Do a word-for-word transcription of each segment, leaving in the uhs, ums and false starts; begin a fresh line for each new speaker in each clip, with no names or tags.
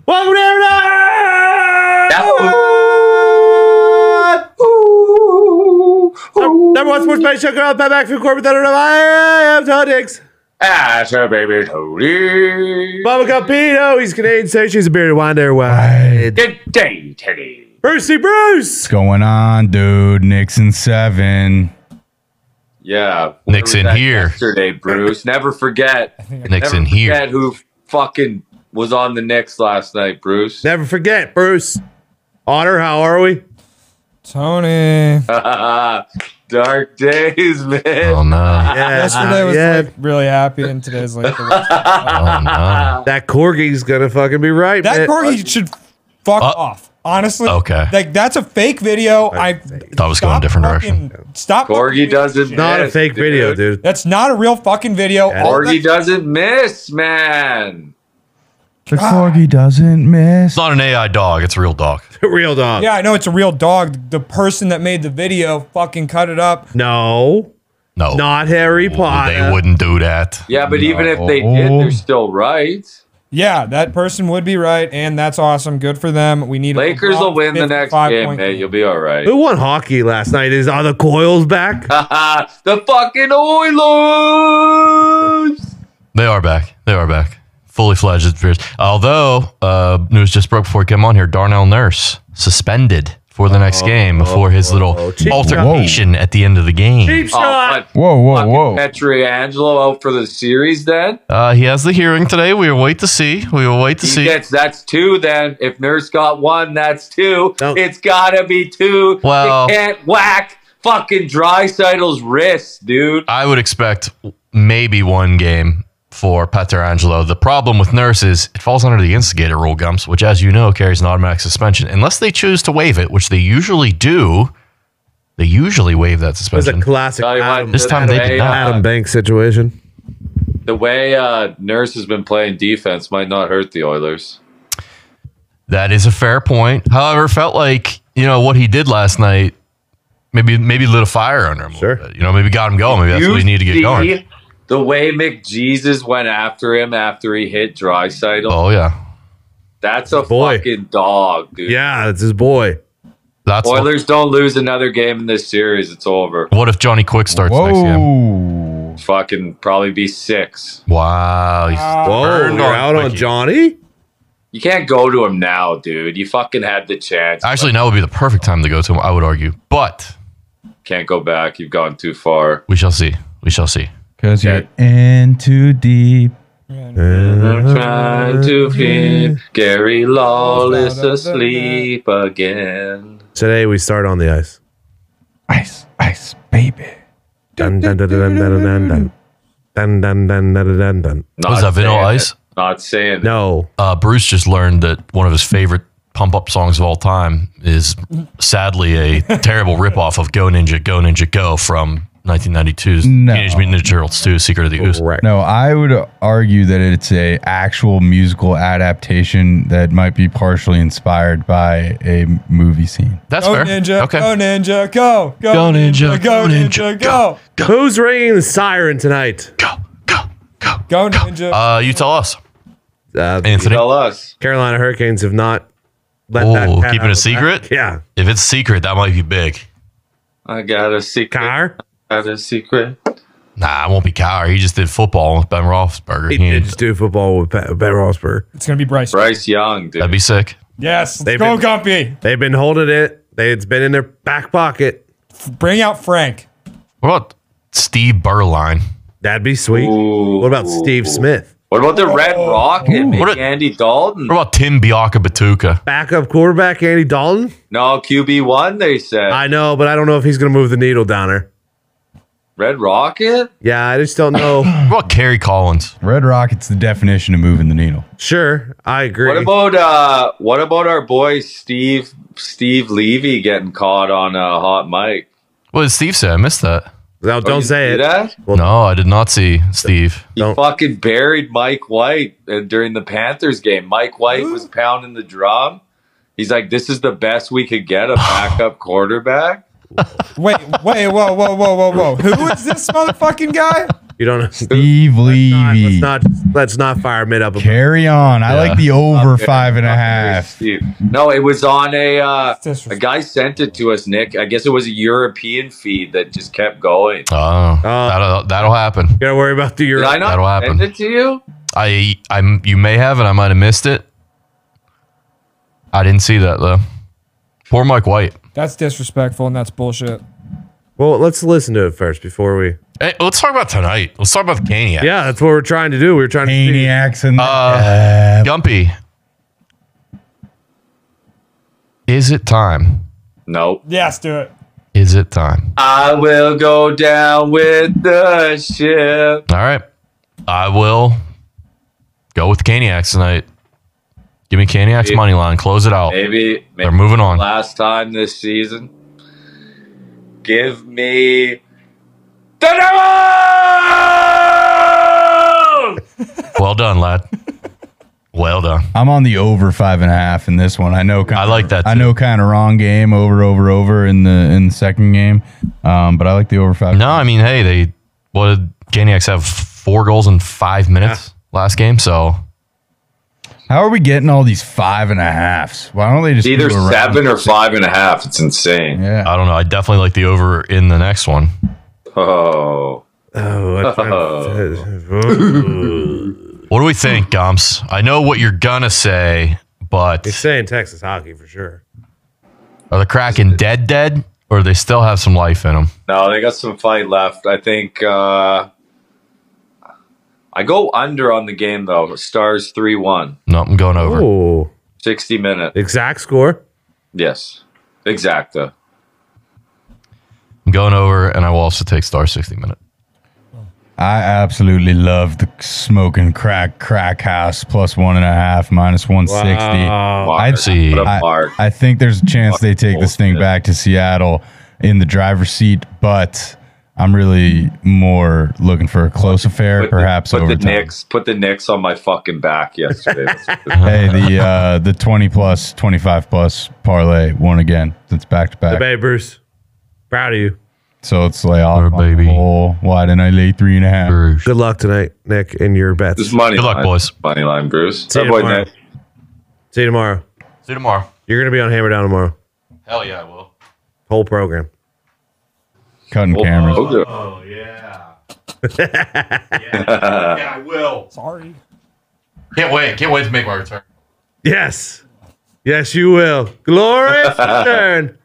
Welcome to everyone! Number one sports betting show, girl, Pat McAfee, corporate editor. I am Todd Diggs.
Ah, sure, baby, Tony.
Bubba Campino, he's Canadian, so she's a bearded winder. Wide.
Good day, Teddy.
Brucey Bruce.
What's going on, dude? Nixon seven.
Yeah.
Nixon here.
Yesterday, Bruce. Never forget.
Nixon
Never
here.
forget who fucking was on the Knicks last night, Bruce.
Never forget, Bruce. Otter, how are we?
Tony.
Dark days, man.
Oh no.
Yeah,
Yesterday was
yeah.
like really happy, and today's like the worst.
Oh no.
That corgi's gonna fucking be right,
That
man.
corgi should fuck
Uh,
off. Honestly,
okay.
like that's a fake video. I
fake.
Thought it was going a different
fucking, Stop.
Corgi
fucking
doesn't
shit.
Not a
miss,
fake
dude.
video, dude.
That's not a real fucking video.
Yeah.
All
Corgi
that-
doesn't miss, man.
The corgi doesn't miss.
It's not an A I dog, it's a real dog.
Real dog.
Yeah, I know it's a real dog. The person that made the video fucking cut it up.
No,
No.
not Harry Potter.
They wouldn't do that.
Yeah, but even if they did,
No.
they're still right.
Yeah, that person would be right, and that's awesome. Good for them. We need a
Lakers will win the next
fifty-five
game,
point
man. You'll be all right.
Who won hockey last night? Is are the Coils back?
The fucking Oilers.
They are back. They are back. Fully fledged adversaries. Although, uh, news just broke before we came on here, Darnell Nurse suspended for the next game before his little
cheap
altercation at the end of the game.
Cheap
Oh,
shot.
what?
Whoa, whoa,
Fucking
whoa.
Petriangelo out for the series then?
Uh, he has the hearing today. We will wait to see. We will wait to
He
see.
gets, that's two then. If Nurse got one, that's two.
No.
It's gotta be two.
Well-
you can't whack fucking Dreisaitl's wrist, dude.
I would expect maybe one game for Petrangelo. The problem with Nurse is it falls under the instigator rule, Gumps, which, as you know, carries an automatic suspension. Unless they choose to waive it, which they usually do. They usually waive that
It was a
suspension.
classic
Tell you what,
Adam,
This time they did
way,
not.
uh,
Adam Banks situation.
The way uh, Nurse has been playing defense might not hurt the Oilers.
That is a fair point. However, felt like, you know, what he did last night maybe maybe lit a fire under him. a little
Sure.
bit. You know, maybe got him going. Maybe that's
You
what he needed to get
see
going.
The way McJesus went after him after he hit Draisaitl,
Oh, yeah.
that's a
Boy.
fucking dog, dude.
Yeah, it's his boy.
That's
Oilers don't lose another game in this series. It's over.
what if Johnny Quick starts next game?
Whoa.
Fucking probably be six.
Wow. He's
Whoa,
burned
you're out on
Quickie.
Johnny?
You can't go to him now, dude. You fucking had the chance.
Actually, now would be the perfect time to go to him, I would argue. But
Can't go back. You've gone too far.
we shall see. We shall see.
Because
Yeah.
you're in too deep.
I'm trying to feed Gary Lawless asleep again.
Today we start on the ice.
Ice, ice, baby.
Dun dun dun dun dun dun dun. Dun dun dun dun dun dun.
Not
Was that Vanilla
saying
Ice?
it. Not saying it.
No.
Uh, Bruce just learned that one of his favorite pump up songs of all time is sadly a terrible ripoff of Go Ninja, Go Ninja, Go from nineteen ninety-two's
No.
Teenage Mutant Ninja Turtles two, Secret of the Ooze.
Correct.
No, I would argue that it's a actual musical adaptation that might be partially inspired by a movie scene.
That's
Go
fair.
ninja,
Okay.
go ninja, go, go,
Go ninja,
go ninja, go,
Who's ringing the siren tonight?
Go, go, go.
go ninja.
Uh, you tell us,
Uh,
Anthony.
Tell us.
Carolina Hurricanes have not let
Oh,
that cat
keeping
out
a
of the
secret?
bag. Yeah.
If it's secret, that might be big.
I got a secret.
Car?
I got a secret.
Nah, it won't be Cowher. He just did football with Ben Roethlisberger.
He
He
did
ain't-
just do football with Ben Ben Roethlisberger.
It's gonna be Bryce.
Bryce Young, dude.
That'd be sick.
Yes, let's
They've
go,
been-
Gumpy.
They've been holding it. They, it's been in their back pocket.
Bring out Frank.
What about Steve Berline?
That'd be sweet.
Ooh.
What about Steve Smith?
What about the Red Rocket? Maybe
What a-
Andy Dalton?
What about Tim Biaka Batuka?
Backup quarterback Andy Dalton?
No, Q B one, they said.
I know, but I don't know if he's going to move the needle down there.
Red Rocket?
Yeah, I just don't know.
What about Kerry Collins?
Red Rocket's the definition of moving the needle.
Sure, I agree.
What about uh what about our boy Steve Steve Levy getting caught on a hot mic?
What did Steve say? I missed that.
no,
Oh,
don't
you
say
see
it.
That?
Well-
No, I did not see Steve.
He
Don't-
fucking buried Mike White uh, during the Panthers game. Mike White was pounding the drum. He's like, "This is the best we could get a backup quarterback."
Wait, wait, whoa, whoa, whoa, whoa, whoa. Who is this motherfucking guy?
You don't know.
Steve
Let's
Levy.
not, let's not let's not fire mid up.
Carry on. I
Yeah.
like the over
Okay.
five and a
Okay,
half.
Steve. No, it was on a uh,
It's disrespectful.
a guy sent it to us, Nick. I guess it was a European feed that just kept going.
Oh, that'll that'll happen.
You gotta worry about the
Did
Euro.
I not
That'll happen.
send it to you?
I I'm you may have, and I might have missed it. I didn't see that though. Poor Mike White.
That's disrespectful and that's bullshit.
Well, let's listen to it first before we.
Hey, let's talk about tonight. Let's talk about the Caniac.
Yeah, that's what we're trying to do. We were trying to. See.
Maniacs and
Uh, Gumpy. Is it time?
No.
Yes, do it.
Is it time?
I will go down with the ship.
All right. I will go with Caniacs tonight. Give me Caniacs
Maybe-
money line. Close it out.
Maybe, maybe
They're moving on.
last time this season. Give me the devil!
Well done, lad. Well done.
I'm on the over five and a half in this one. I know. Kinda,
I like that,
I
too.
know, kind of wrong game over, over, over in the in the second game, um, but I like the over five.
No, I mean, hey, they what did Caniacs have four goals in five minutes last game? So
How are we getting all these five and a halves? Why don't they just
Either
do a round
seven or
six?
five and a half. It's insane.
Yeah.
I don't know. I definitely like the over in the next one.
Oh.
Oh, I'm trying to-
What do we think, Gumps? I know what you're gonna say, but
He's saying Texas hockey for sure.
are the Kraken dead, dead, or do they still have some life in them?
No, they got some fight left. I think uh, I go under on the game, though. Stars three one.
No, I'm going over.
Oh,
sixty minute.
exact score.
Yes. Exacta.
I'm going over, and I will also take star sixty minute.
I absolutely love the smoking crack crack house plus one and a half minus one sixty.
Wow.
I'd
see.
What a
I,
mark.
I think there's a chance they take this thing
Bullshit.
back to Seattle in the driver's seat, but I'm really more looking for a close affair,
Put the-
perhaps
put the
overtime.
Knicks. Put the Knicks on my fucking back yesterday.
Hey, the uh, the twenty plus, twenty-five plus parlay won again. That's back to
The
back.
Bay Bruce. Proud of you.
So it's lay off
Or
on the
baby.
whole. Why didn't I lay three and a half?
Bruges.
Good luck tonight, Nick, in your bets.
This is money
Good luck,
line.
boys.
Money line, Bruce.
See you
Oh, boy,
tomorrow.
Nick.
See you tomorrow.
See you tomorrow.
You're gonna be on Hammer Down tomorrow.
Hell yeah, I will.
Whole program.
Cutting
Oh,
cameras.
okay.
Oh yeah. yeah, I will.
Sorry.
Can't wait. Can't wait to make my return.
Yes. Yes, you will. Glorious return.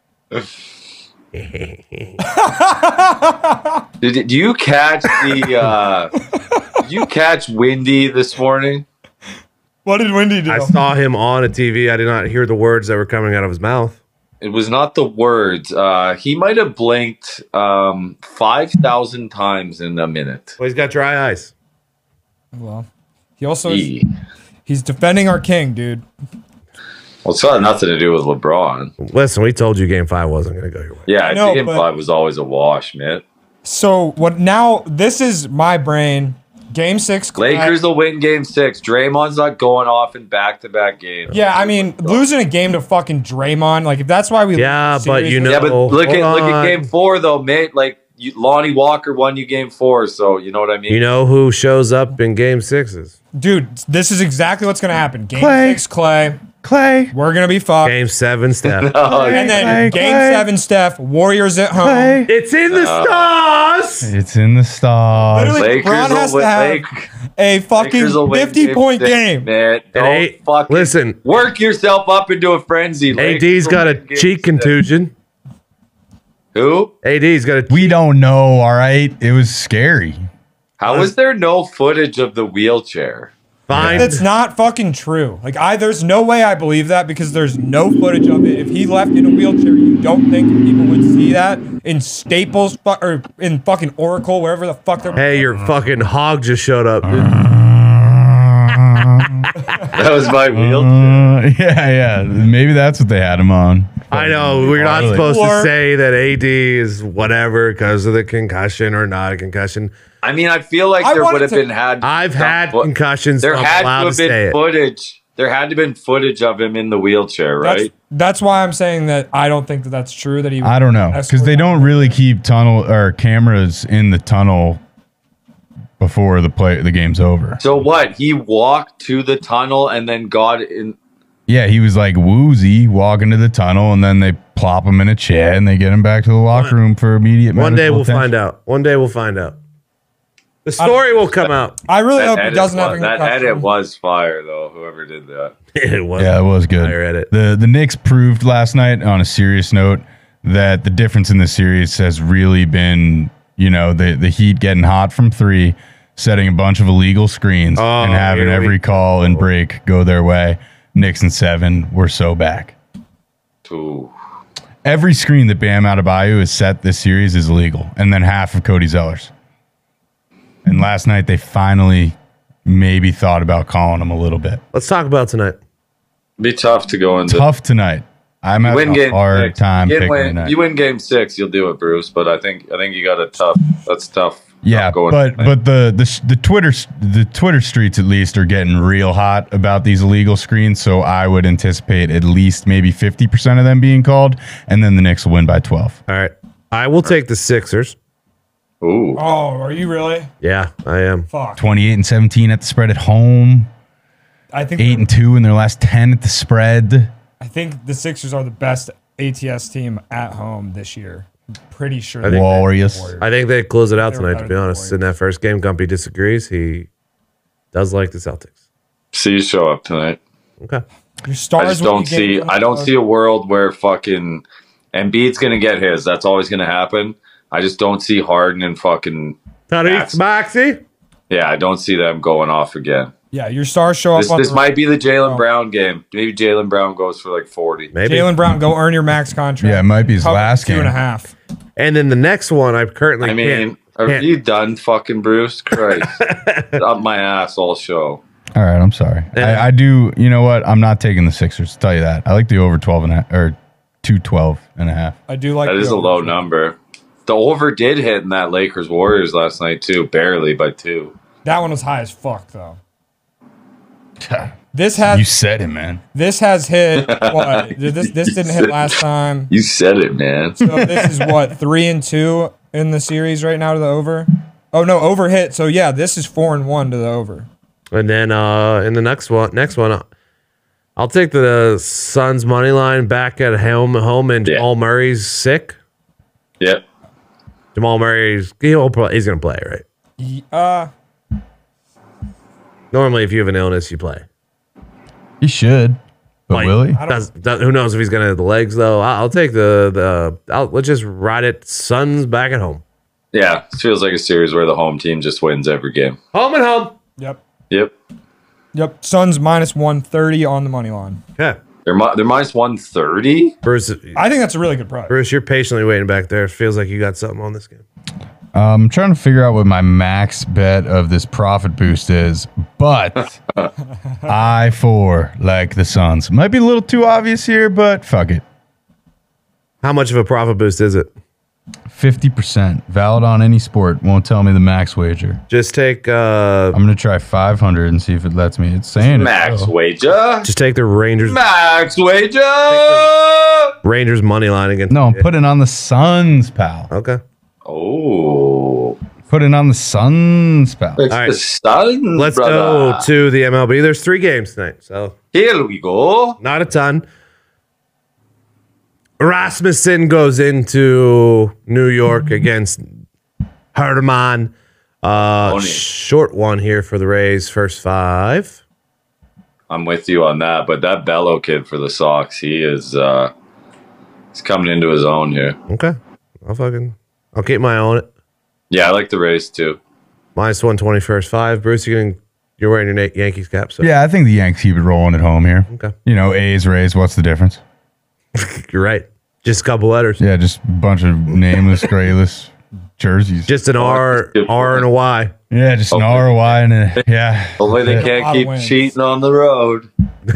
Did, do you catch the? Uh, did you catch Windy this morning?
What did Wendy do?
I saw him on a T V. I did not hear the words that were coming out of his mouth.
It was not the words. Uh, he might have blinked um, five thousand times in a minute.
Well, he's got dry eyes.
Well, he also is,
E.
he's defending our king, dude.
Well, it's got nothing to do with LeBron.
Listen, we told you Game Five wasn't going to go your way.
Yeah, I
know,
think Game
but-
Five was always a wash, man.
So what now? This is my brain. Game six.
Lakers will win Game Six. Draymond's not going off in back-to-back games.
Yeah, I mean, losing a game to fucking Draymond, like if that's why we.
Yeah,
lose the
but
series-
you know-
Yeah, but
Oh,
look at
hold
look at
on.
Game Four though, mate. Like you, Lonnie Walker won you Game Four, so you know what I mean.
You know who shows up in Game Sixes?
dude, this is exactly what's gonna happen. Game
Clay.
six, Clay.
Clay.
We're gonna be fucked.
Game Seven, Steph.
Oh,
and then
Clay,
game
Clay.
seven, Steph. Warriors at home.
Clay.
It's in the stars.
It's in the stars.
Literally,
Lakers
LeBron has
will
to
win.
have
Lake-
a fucking
Lakers will win
fifty point
six,
game.
Man, don't
eight-
fucking
listen.
work yourself up into a frenzy.
A
Lakers
D's
will
got a
win game
cheek
six.
contusion.
Who?
A D's got a.
We don't know, all right? It was scary.
How is there no footage of the wheelchair?
Fine.
That's not fucking true. Like I, there's no way I believe that because there's no footage of it. If he left in a wheelchair, you don't think people would see that in Staples fu- or in fucking Oracle, wherever the fuck they're.
Hey, your fucking hog just showed up. dude.
That was my wheelchair.
Uh, yeah, yeah. Maybe that's what they had him on.
I know we're not
Really?
supposed to
Or-
say that A D is whatever because of the concussion or not a concussion.
I mean, I feel like
I
there
wanted
would have
to-
been had.
I've had
fo-
concussions.
There
so I'm
had to
allowed to
have
say
been
it.
footage. There had to have been footage of him in the wheelchair,
That's,
right?
that's why I'm saying that I don't think that that's true. That he.
I don't know because they don't really keep tunnel or cameras in the tunnel before the play the game's over.
So what? He walked to the tunnel and then got in.
Yeah, he was like woozy walking to the tunnel, and then they plop him in a chair and they get him back to the locker room for immediate.
One day
medical
we'll
attention.
find out. One day we'll find out. The story will come out.
I really
That
hope he
edit,
doesn't have a
was, that
concussion.
edit was fire, though. Whoever did that.
It was.
Yeah, it was good.
I read it.
The the Knicks proved last night, on a serious note, that the difference in the series has really been, you know, the the Heat getting hot from three, setting a bunch of illegal screens,
Oh,
and having
here we
every call and break go their way. Knicks and seven, we're so back.
Ooh.
Every screen that Bam Adebayo has set this series is illegal, and then half of Cody Zeller's. And last night they finally maybe thought about calling him a little bit.
Let's talk about tonight.
Be tough to go into.
Tough tonight. I'm having
win
a
game
hard
six.
time
You
picking
win,
tonight.
you win game six, you'll do it, Bruce. But I think I think you got a tough. That's tough.
Yeah,
tough going
but
tonight.
but the the the Twitter the Twitter streets at least are getting real hot about these illegal screens. So I would anticipate at least maybe fifty percent of them being called, and then the Knicks will win by twelve.
All right. I will take the Sixers.
Ooh.
Oh, are you really?
Yeah, I am.
Fuck.
twenty-eight and seventeen at the spread at home.
I think
Eight and two in their last ten at the spread.
I think the Sixers are the best A T S team at home this year. I'm pretty sure.
I
they-
think-
Warriors.
I think they close it out
They were
tonight,
better
to be
than the
honest. In that first game, Gumpy disagrees. He does like the Celtics.
See you show up tonight.
Okay.
Your
I
stars
just
will
don't
be
see.
getting-
I don't see a world where fucking Embiid's gonna get his. That's always gonna happen. I just don't see Harden and fucking.
Tariq Maxey?
Yeah, I don't see them going off again.
Yeah, your stars show up
This,
on
this
the-
might be the Jalen
Oh.
Brown game. Maybe Jalen Brown goes for like forty.
Maybe.
Jalen Brown, go earn your max contract.
Yeah, it might be his
Cover
last
two
game.
and a half.
And then the next one, I currently
I mean,
can't.
are
can't-
you done, fucking Bruce? Christ, up my ass all show.
All right, I'm sorry.
Yeah.
I, I do. You know what? I'm not taking the Sixers. I'll tell you that. I like the over twelve and a half, or two twelve and a half.
I do like
That
the
is a
over.
low number. The over did hit in that Lakers Warriors last night too, barely by two.
That one was high as fuck though. This has
You said it, man.
this has hit. What? This this didn't hit last time.
You said it, man.
So this is what three and two in the series right now to the over. Oh no, over hit. So yeah, this is four and one to the over.
And then uh, in the next one, next one, I'll take the Suns money line back at home. Home and
Yeah.
Jamal Murray's sick.
Yep.
Jamal Murray's he'll play, he's gonna play, right?
Ye- Uh,
Normally, if you have an illness, you play.
He should, but
Like,
will he?
I don't-
Does, does, who knows if he's gonna have the legs though? I'll, I'll take the the. I'll, let's just ride it. Suns back at home.
Yeah, it feels like a series where the home team just wins every game.
Home and home.
yep,
Yep.
yep. Suns minus one thirty on the money line.
Okay,
They're mi- they're minus one thirty.
Bruce.
I think that's a really good price.
Bruce, you're patiently waiting back there. It feels like you got something on this game.
I'm trying to figure out what my max bet of this profit boost is, but I four like the Suns. Might be a little too obvious here, but fuck it.
How much of a profit boost is it?
fifty percent valid on any sport. Won't tell me the max wager.
Just take uh,
I'm gonna try five hundred and see if it lets me. It's saying it,
Max
though.
wager.
just take the Rangers
Max wager.
Rangers money line against.
No, I'm putting on the Suns, pal.
Okay.
Oh,
Putting on the Suns, pal.
it's
right.
the Suns,
Let's
brother.
go to the M L B. There's three games tonight, so
Here we go.
not a ton. Rasmussen goes into New York against Herman. Uh,
Tony.
short one here for the Rays. First five.
I'm with you on that, but that Bello kid for the Sox, he is uh he's coming into his own here.
Okay. I'll fucking. I'll keep my eye on it.
Yeah, I like the Rays too.
Minus one twenty first five. Bruce, you can, you're wearing your Na- Yankees cap, so
Yeah, I think the Yanks keep it rolling at home here.
Okay.
You know, A's, Rays, what's the difference?
you're right. Just a couple letters.
Yeah, just a bunch of nameless, grayless jerseys.
Just an R, R and a Y.
yeah, just an
Okay.
R, a Y, and a, yeah.
Hopefully they
A lot
can't
of
keep
wins.
cheating on the road.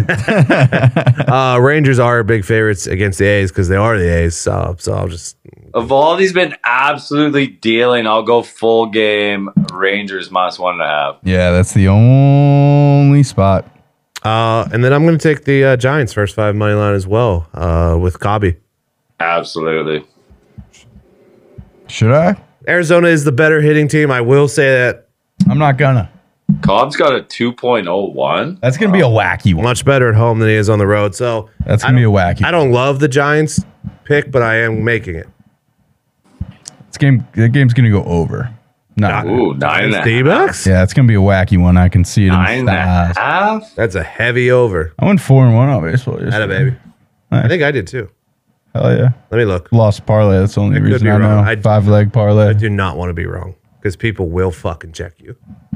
Uh, Rangers are big favorites against the A's because they are the A's. So, so I'll just
Evaldi's been absolutely dealing. I'll go full game Rangers minus one and a half.
Yeah, that's the only spot.
Uh, and then I'm going to take the uh, Giants first five money line as well uh, with Cobby.
Absolutely.
Should I?
Arizona is the better hitting team. I will say that
I'm not gonna.
Cobb's got a two point oh one.
That's gonna be a wacky one.
Much better at home than he is on the road. So
That's
I
gonna be a
don't-
wacky.
I don't love the Giants pick, but I am making it.
This game, the game's gonna go over. No.
Ooh, nine and a half.
D-backs?
Yeah, it's gonna be a wacky one. I can see it in
Nine
the
and a
stars.
half?
That's a heavy over.
I went four and one on baseball.
Had a baby.
Nice.
I think I did too.
Hell yeah.
Let me look.
Lost parlay. That's the only
I could
reason
be
I know.
wrong. I-
Five leg parlay.
I do not want to be wrong because people will fucking check you.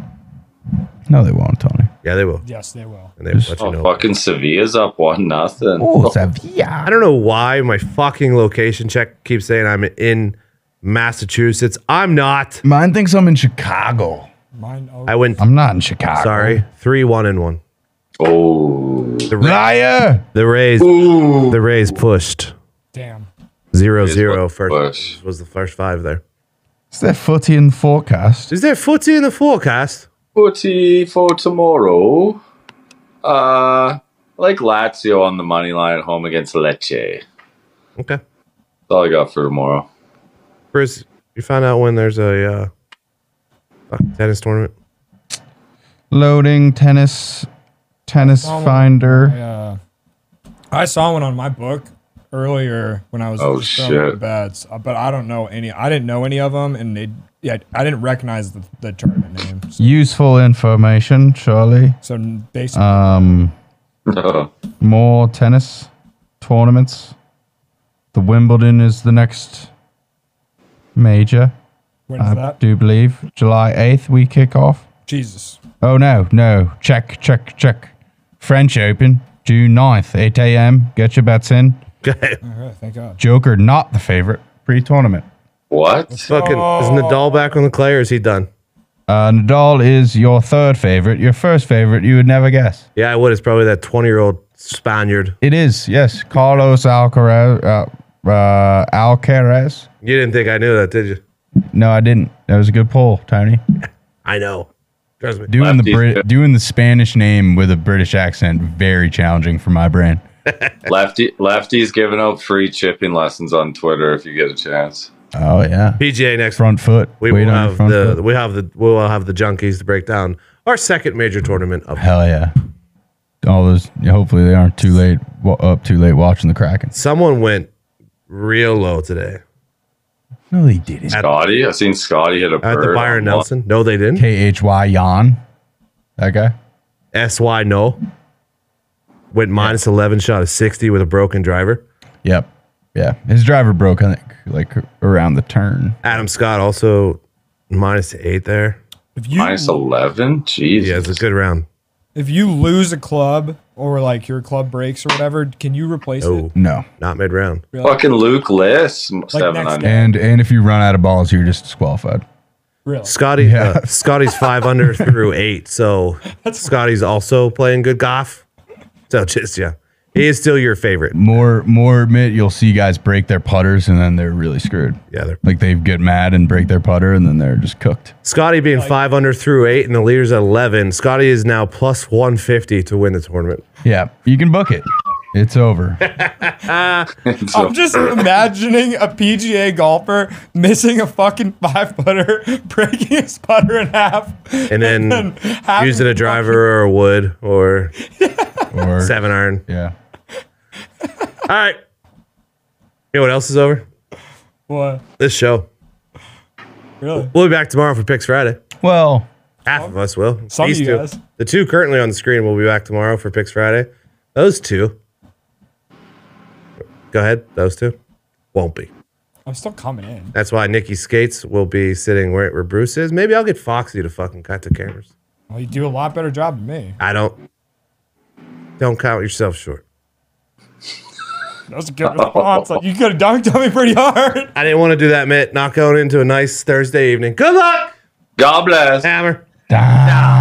No, they won't, Tony.
Yeah, they will.
Yes, they will.
And they will
Just-
let you
Oh,
know.
fucking Sevilla's up one nothing.
Oh, Sevilla.
I don't know why my fucking location check keeps saying I'm in Massachusetts. I'm not.
Mine thinks I'm in Chicago.
Mine. Oh,
I went.
I'm not in Chicago.
Sorry, three, one, and one.
Oh.
The, Ra-
Liar.
the Rays.
Ooh.
The Rays pushed
damn.
zero
Rays
zero.
was
First
push.
was the first five there.
Is there footy in the forecast?
Is there footy in the forecast?
Footy for tomorrow. Uh, like Lazio on the money line at home against Lecce.
Okay.
That's all I got for tomorrow.
Chris, you find out when there's a uh, fucking tennis tournament?
Loading tennis, tennis
Oh,
finder.
Yeah. I saw one on my book earlier when I was
Oh,
just throwing
shit.
the bets, uh, but I don't know any. I didn't know any of them, and they. Yeah, I didn't recognize the, the tournament name. So,
Useful information, surely.
so basically,
Um, more tennis tournaments. The Wimbledon is the next major.
when is
I
that?
do believe July eighth we kick off.
Jesus.
Oh no, no. Check, check, check. French Open, June ninth, eight a.m. Get your bets in.
Okay.
All right, thank God.
Joker not the favorite pre-tournament.
What?
Fucking is Nadal back on the clay or is he done?
Uh, Nadal is your third favorite. Your first favorite, you would never guess.
Yeah, I would. It's probably that twenty-year-old Spaniard.
It is, yes. Carlos Alcaraz. Uh, uh, Alcaraz.
You didn't think I knew that, did you?
No, I didn't. That was a good poll, Tony.
I know. Trust me.
Doing the
Lefties.
Brit, doing the Spanish name with a British accent, very challenging for my brain.
Lefty, Lefty's giving out free chipping lessons on Twitter if you get a chance.
Oh yeah,
P G A next.
front foot.
We
Wait
will
on your
have
front
the
foot.
we have the we'll have the junkies to break down our second major tournament of
Hell yeah. All those. Hopefully they aren't too late. wa- Up too late watching the Kraken.
Someone went real low today
No, they didn't.
Scotty, I seen Scotty hit a
at the
bird
Byron
on one.
Nelson. No, they didn't.
K H Y Jan. That guy.
S Y no. Went minus eleven, shot a sixty with a broken driver.
Yep. Yeah. His driver broke, I think, like around the turn.
Adam Scott also minus eight there.
If you
Minus eleven? Jeez.
Yeah, it's a good round.
if you lose a club or like your club breaks or whatever, can you replace
Oh,
it?
No.
not mid round.
Really?
Fucking Luke Liss, seven
next
under.
game.
And and if you run out of balls, you're just disqualified.
Really?
Scotty,
Yeah.
uh, Scotty's five under through eight, so Scotty's also playing good golf. So just yeah, he is still your favorite.
More more admit you'll see guys break their putters and then they're really screwed.
Yeah, they're
Like they get mad and break their putter and then they're just cooked.
Scotty being five under through eight, and the leader's at eleven. Scotty is now plus one fifty to win the tournament.
Yeah, you can book it. It's over.
So,
I'm just imagining a P G A golfer missing a fucking five footer, breaking his putter in half,
And then
having
using a driver or a wood or
Or
seven iron.
yeah.
All right. You know what else is over?
What?
This show.
Really?
We'll be back tomorrow for Picks Friday.
Well,
Half of us will.
Some of
These
you
two.
guys.
The two currently on the screen will be back tomorrow for Picks Friday. Those two. Go ahead. Those two won't be.
I'm still coming in.
That's why Nikki Skates will be sitting where, where Bruce is. Maybe I'll get Foxy to fucking cut the cameras.
Well, you do a lot better job than me.
I don't. Don't count yourself short.
That was a good response. Like, you could have dunked on me pretty hard.
I didn't want to do that, Mitt. Not going into a nice Thursday evening. Good luck,
God bless.
Hammer.
down.